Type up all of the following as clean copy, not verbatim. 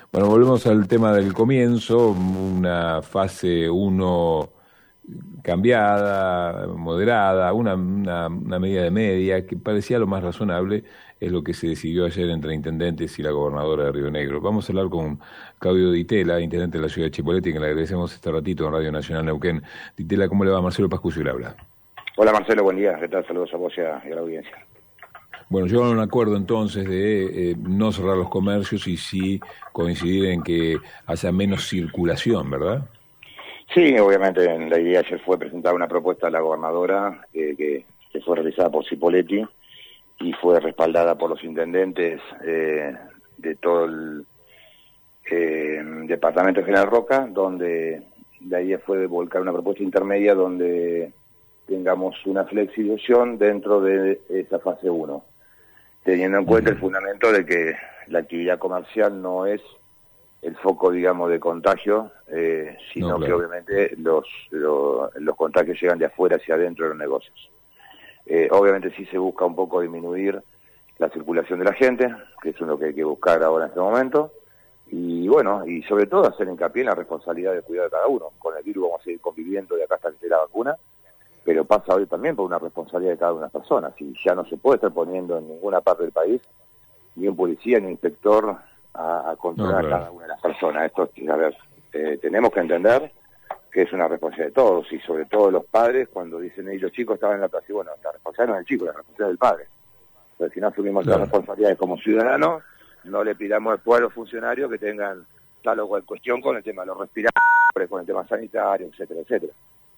Bueno, volvemos al tema del comienzo, una fase uno cambiada, moderada, una medida de media que parecía lo más razonable, es lo que se decidió ayer entre intendentes y la gobernadora de Río Negro. Vamos a hablar con Claudio Di Tella, intendente de la ciudad de Chipoleti, que le agradecemos este ratito en Radio Nacional Neuquén. Di Tella, ¿cómo le va? Marcelo Pascucio le habla. Hola Marcelo, buen día. ¿Qué tal? Saludos a vos y a la audiencia. Bueno, llegaron a un acuerdo entonces de no cerrar los comercios y sí coincidir en que haya menos circulación, ¿verdad? Sí, obviamente la idea ayer fue presentar una propuesta a la gobernadora que fue realizada por Cipolletti y fue respaldada por los intendentes de todo el departamento de General Roca, donde la idea fue de volcar una propuesta intermedia donde tengamos una flexibilización dentro de esa fase 1, teniendo en cuenta el fundamento de que la actividad comercial no es el foco, digamos, de contagio, sino no, claro, que obviamente los contagios llegan de afuera hacia adentro de los negocios. Obviamente sí se busca un poco disminuir la circulación de la gente, que es lo que hay que buscar ahora en este momento, y bueno, y sobre todo hacer hincapié en la responsabilidad de cuidar de cada uno. Con el virus vamos a seguir conviviendo de acá hasta que esté la vacuna, pero pasa hoy también por una responsabilidad de cada una de las personas, y ya no se puede estar poniendo en ninguna parte del país ni un policía ni un inspector a controlar a cada una de las personas. Esto, a ver, tenemos que entender que es una responsabilidad de todos, y sobre todo los padres, cuando dicen, los chicos estaban en la plaza, y bueno, la responsabilidad no es del chico, la responsabilidad es del padre. Entonces, si no asumimos las responsabilidades como ciudadanos, no le pidamos después a los funcionarios que tengan tal o cual cuestión con el tema de los respiradores, con el tema sanitario, etcétera, etcétera.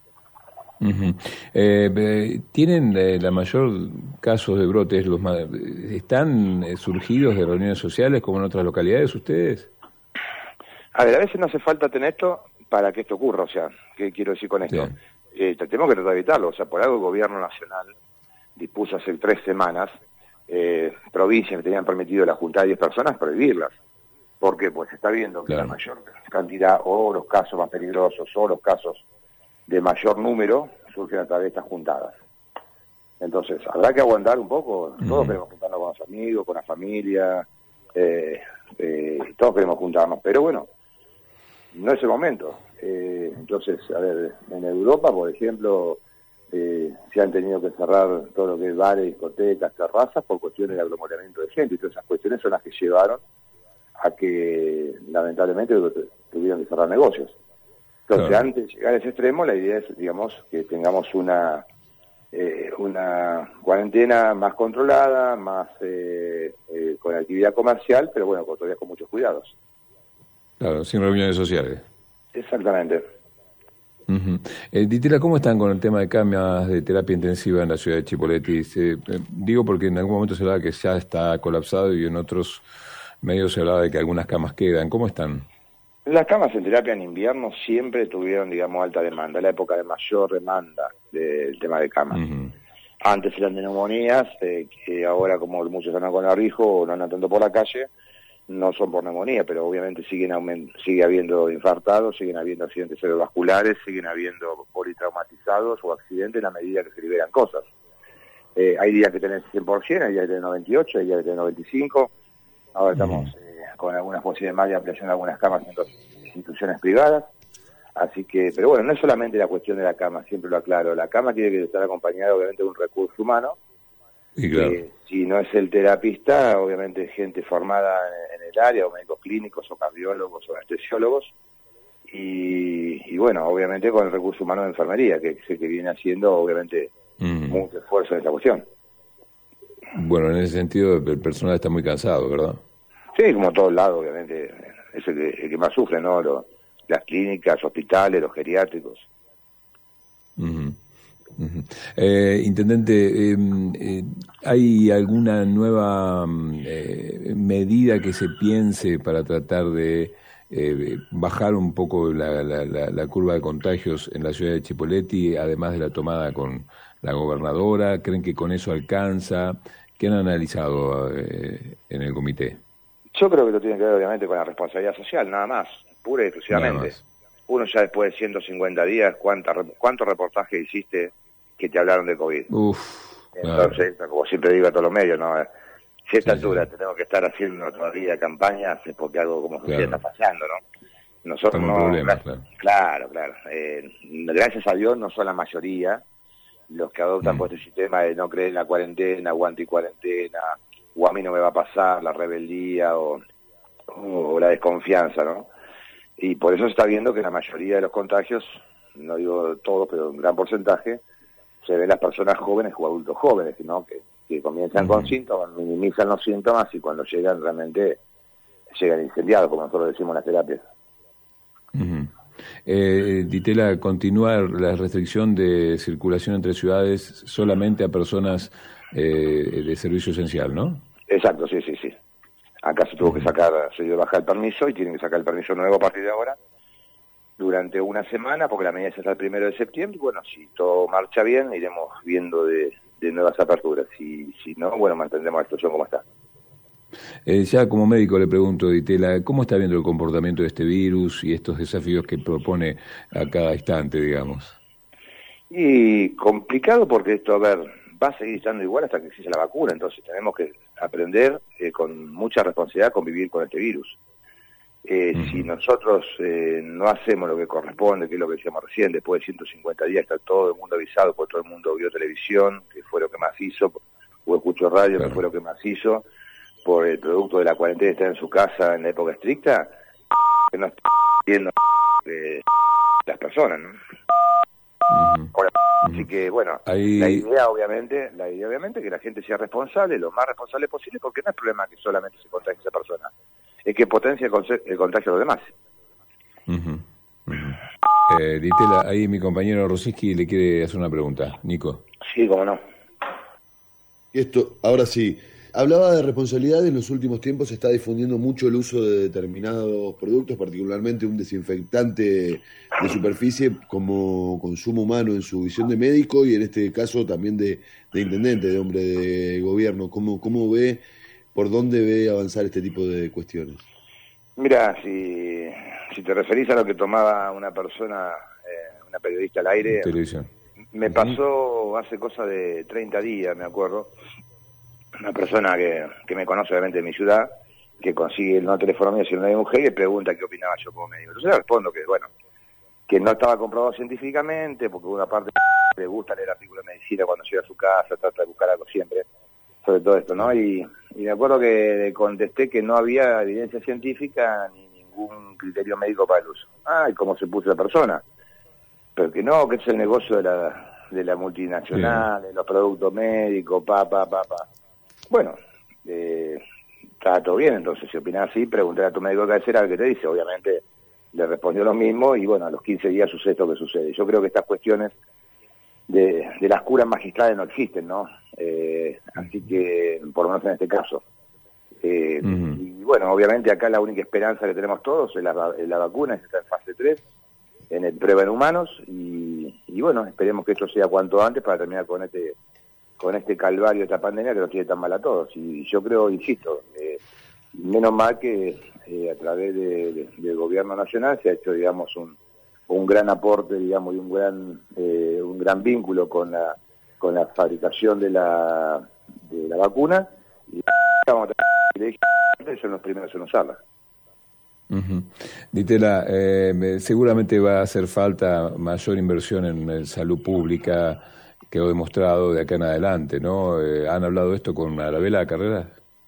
¿Tienen la mayor casos de brotes, están surgidos de reuniones sociales como en otras localidades ustedes? A ver, a veces no hace falta tener esto para que esto ocurra, o sea, ¿qué quiero decir con esto? Tenemos que tratar de evitarlo, o sea, por algo el gobierno nacional dispuso hace 3 semanas provincias que tenían permitido la juntada de 10 personas prohibirlas. ¿Por qué? Pues se está viendo que la mayor cantidad, o los casos más peligrosos, o los casos de mayor número surgen a través de estas juntadas. Entonces, habrá que aguantar un poco. Todos queremos juntarnos con los amigos, con la familia, todos queremos juntarnos, pero bueno, no es el momento. Entonces, a ver, en Europa, por ejemplo, se han tenido que cerrar todo lo que es bares, discotecas, terrazas, por cuestiones de aglomeramiento de gente, y todas esas cuestiones son las que llevaron a que, lamentablemente, tuvieron que cerrar negocios. Entonces, antes de llegar a ese extremo, la idea es, digamos, que tengamos una cuarentena más controlada, más con actividad comercial, pero bueno, todavía con muchos cuidados. Claro, sin reuniones sociales. Exactamente. Di Tella, ¿cómo están con el tema de camas de terapia intensiva en la ciudad de Chipoleti? Digo porque en algún momento se hablaba que ya está colapsado y en otros medios se hablaba de que algunas camas quedan. ¿Cómo están? Las camas en terapia en invierno siempre tuvieron, digamos, alta demanda, la época de mayor demanda del tema de camas. Antes eran de neumonías, que ahora, como muchos andan con barbijo o no andan tanto por la calle, no son por neumonía, pero obviamente sigue habiendo infartados, siguen habiendo accidentes cerebrovasculares, siguen habiendo politraumatizados o accidentes en la medida que se liberan cosas. Hay días que tenés 100%, hay días que tenés 98%, hay días que tenés 95%. Ahora estamos con algunas posibilidades más de ampliación de algunas camas en otras instituciones privadas. Así que, pero bueno, no es solamente la cuestión de la cama, siempre lo aclaro. La cama tiene que estar acompañada obviamente de un recurso humano. Y claro. Si no es el terapista, obviamente gente formada en el área, o médicos clínicos, o cardiólogos, o anestesiólogos. Y bueno, obviamente con el recurso humano de enfermería, que sé que viene haciendo obviamente mucho esfuerzo en esta cuestión. Bueno, en ese sentido el personal está muy cansado, ¿verdad? Sí, como todos lados, obviamente, es el que más sufre, ¿no? Las clínicas, hospitales, los geriátricos. Intendente, ¿hay alguna nueva medida que se piense para tratar de bajar un poco la curva de contagios en la ciudad de Chipoleti, además de la tomada con la gobernadora? ¿Creen que con eso alcanza? ¿Qué han analizado en el comité? Yo creo que lo tiene que ver obviamente con la responsabilidad social, nada más, pura y exclusivamente. Uno ya después de 150 días, ¿cuántos reportajes hiciste que te hablaron de COVID? Entonces, como siempre digo a todos los medios, ¿no? Si a esta altura tenemos que estar haciendo todavía campañas, es porque algo como sociedad está fallando, ¿no? Nosotros no... Problemas, claro. Gracias a Dios no son la mayoría los que adoptan por este sistema de no creer en la cuarentena, o anti-cuarentena, o a mí no me va a pasar, la rebeldía o la desconfianza, ¿no? Y por eso se está viendo que la mayoría de los contagios, no digo todos, pero un gran porcentaje, se ven las personas jóvenes o adultos jóvenes, ¿no? Que comienzan con síntomas, minimizan los síntomas y cuando llegan realmente llegan incendiados, como nosotros decimos en las terapias. Ditela, continuar la restricción de circulación entre ciudades solamente a personas de servicio esencial, ¿no? Exacto, sí. Acá se tuvo que sacar, se dio de baja el permiso y tienen que sacar el permiso nuevo a partir de ahora durante una semana, porque la medida es hasta el 1 de septiembre, y bueno, si todo marcha bien, iremos viendo de nuevas aperturas, si no, bueno, mantendremos la situación como está. Ya como médico le pregunto, Ditela, ¿cómo está viendo el comportamiento de este virus y estos desafíos que propone a cada instante, digamos? Y complicado porque esto, a ver, va a seguir estando igual hasta que exista la vacuna, entonces tenemos que aprender con mucha responsabilidad a convivir con este virus. Si nosotros no hacemos lo que corresponde, que es lo que decíamos recién, después de 150 días está todo el mundo avisado, porque todo el mundo vio televisión, que fue lo que más hizo, o escuchó radio, que fue lo que más hizo, por el producto de la cuarentena, estar en su casa en la época estricta, que no está viendo las personas, ¿no? Así que bueno, la idea obviamente es que la gente sea responsable, lo más responsable posible, porque no es problema que solamente se contagie esa persona, es que potencia el contagio a los demás. Ditela, ahí mi compañero Rosiski le quiere hacer una pregunta. Nico. Sí, cómo no. Ahora sí. Hablaba de responsabilidad. En los últimos tiempos se está difundiendo mucho el uso de determinados productos, particularmente un desinfectante de superficie como consumo humano en su visión de médico y en este caso también de intendente, de hombre de gobierno. ¿Cómo ve, por dónde ve avanzar este tipo de cuestiones? Mira, si te referís a lo que tomaba una persona, una periodista al aire, televisión, me pasó hace cosa de 30 días, me acuerdo, una persona que me conoce obviamente de mi ciudad, que consigue el no teléfono mío, sino de mi mujer, y le pregunta qué opinaba yo como médico. Entonces le respondo que, bueno, que no estaba comprobado científicamente, porque una parte le gusta leer artículos de medicina cuando llega a su casa, trata de buscar algo siempre sobre todo esto, ¿no? Y me acuerdo que le contesté que no había evidencia científica ni ningún criterio médico para el uso. ¿Y cómo se puso la persona? Pero que no, que es el negocio de la multinacional, de los productos médicos, Bueno, está todo bien, entonces si opinás así, pregunté a tu médico de cabecera a ver qué te dice. Obviamente le respondió lo mismo y bueno, a los 15 días sucede esto que sucede. Yo creo que estas cuestiones de las curas magistrales no existen, ¿no? Así que, por lo menos en este caso. Y bueno, obviamente acá la única esperanza que tenemos todos es la vacuna, está en fase 3, en el prueba en humanos, y bueno, esperemos que esto sea cuanto antes para terminar con este calvario, esta pandemia que nos tiene tan mal a todos. Y yo creo, insisto, menos mal que a través del gobierno nacional se ha hecho, digamos, un gran aporte, digamos, y un gran vínculo con la fabricación de la vacuna, y vamos a tener, son los primeros en usarla. Ditela, seguramente va a hacer falta mayor inversión en salud pública, quedó demostrado de acá en adelante, ¿no? ¿Han hablado de esto con Arabella Carreras?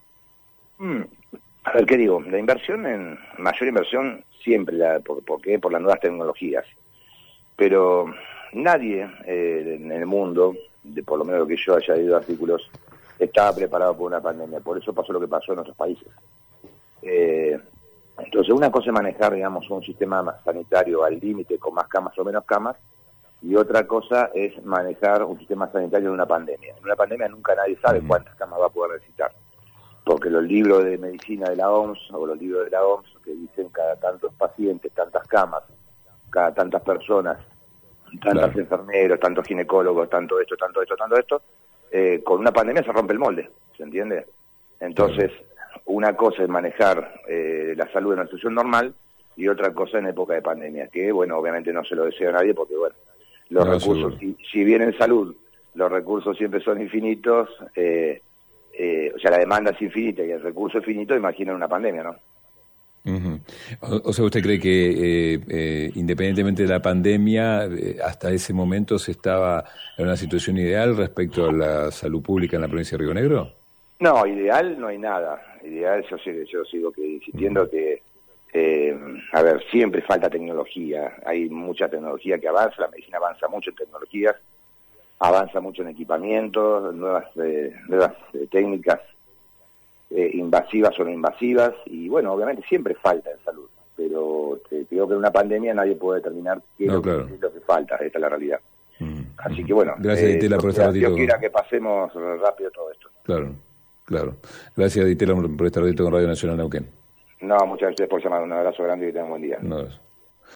A ver, ¿qué digo? La inversión, mayor inversión siempre, ¿por qué? Por las nuevas tecnologías. Pero nadie en el mundo, por lo menos lo que yo haya leído artículos, estaba preparado por una pandemia. Por eso pasó lo que pasó en otros países. Entonces, una cosa es manejar, digamos, un sistema sanitario al límite, con más camas o menos camas, y otra cosa es manejar un sistema sanitario en una pandemia. En una pandemia nunca nadie sabe cuántas camas va a poder necesitar, porque los libros de medicina de la OMS, o los libros de la OMS, que dicen cada tantos pacientes, tantas camas, cada tantas personas, tantos enfermeros, tantos ginecólogos, tanto esto, con una pandemia se rompe el molde, ¿se entiende? Entonces, una cosa es manejar la salud en una situación normal, y otra cosa en época de pandemia, que, bueno, obviamente no se lo deseo a nadie, porque, bueno, los recursos, si bien en salud los recursos siempre son infinitos, o sea, la demanda es infinita y el recurso es finito, imaginen una pandemia, ¿no? Uh-huh. O sea, ¿usted cree que independientemente de la pandemia, hasta ese momento se estaba en una situación ideal respecto a la salud pública en la provincia de Río Negro? No, ideal no hay nada. Ideal, yo sigo insistiendo que, a ver, siempre falta tecnología. Hay mucha tecnología que avanza, la medicina avanza mucho en tecnologías, avanza mucho en equipamientos, nuevas técnicas invasivas o no invasivas, y bueno, obviamente siempre falta en salud, pero te digo que en una pandemia nadie puede determinar qué es lo que falta, esta es la realidad. Así que bueno, gracias, Ditela, por este ratito. Yo quiera que pasemos rápido todo esto. Claro. Gracias, Ditela, por este ratito con Radio Nacional Neuquén. No, muchas gracias por llamar, un abrazo grande y que tengan un buen día. Un abrazo.